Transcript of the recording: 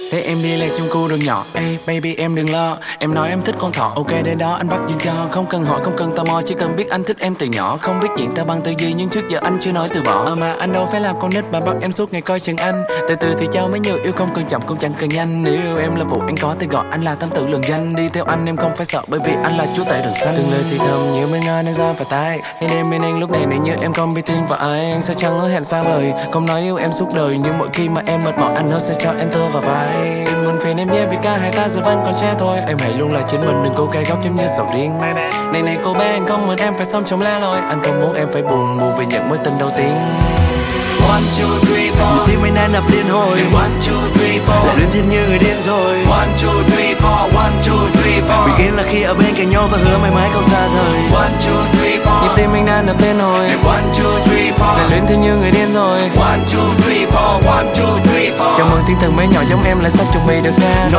Thế em đi lạc trong khu đường nhỏ. Ê baby em đừng lo, em nói em thích con thỏ, ok đến đó anh bắt duyên cho. Không cần hỏi không cần tò mò, chỉ cần biết anh thích em từ nhỏ. Không biết chuyện ta bằng từ gì nhưng trước giờ anh chưa nói từ bỏ. Mà anh đâu phải làm con nít mà bắt em suốt ngày coi chừng anh. Từ từ thì cho mấy nhiều yêu, không cần chậm cũng chẳng cần nhanh. Nếu yêu em là vụ anh có thể gọi anh là tam tử lừng danh. Đi theo anh em không phải sợ bởi vì anh là chúa tể rừng xanh. Từng lời thì thầm nhiều mấy ngon nên ra phải tay. Hay đêm bên anh lúc này như em không biết tin vào anh. Sao chẳng hứa hẹn xa vời, không nói yêu em suốt đời. Nhưng mỗi khi mà em mệt mỏi anh hứa sẽ cho em tựa vào vai. Đừng buồn phiền em nhé vì cả hai ta giờ vẫn còn trẻ thôi. Em hãy luôn là chính mình, đừng cố gắng góc giống như sầu riêng. Này này cô bé anh không muốn em phải sống trong lẻ loi. Anh không muốn em phải buồn vì những mối tình đầu tiên. 1, 2, 3, 4. Nhịp tim anh đang đập liên hồi. 1, 2, 3, 4. Lại luyến thiên như người điên rồi. 1, 2, 3, 4. 1, 2, 3, 4. Bình yên là khi ở bên cạnh nhau và hứa mãi mãi không xa rời. 1, 2, 3, 4. Nhịp tim anh đang đập liên hồi. 1, 2, 3, 4. Lại luyến thiên như người điên rồi. 1, 2, 3, 4. 1, 2, 3, 4. Chào mừng thiên thần bé nhỏ giống em lại sắp chuẩn bị được ra.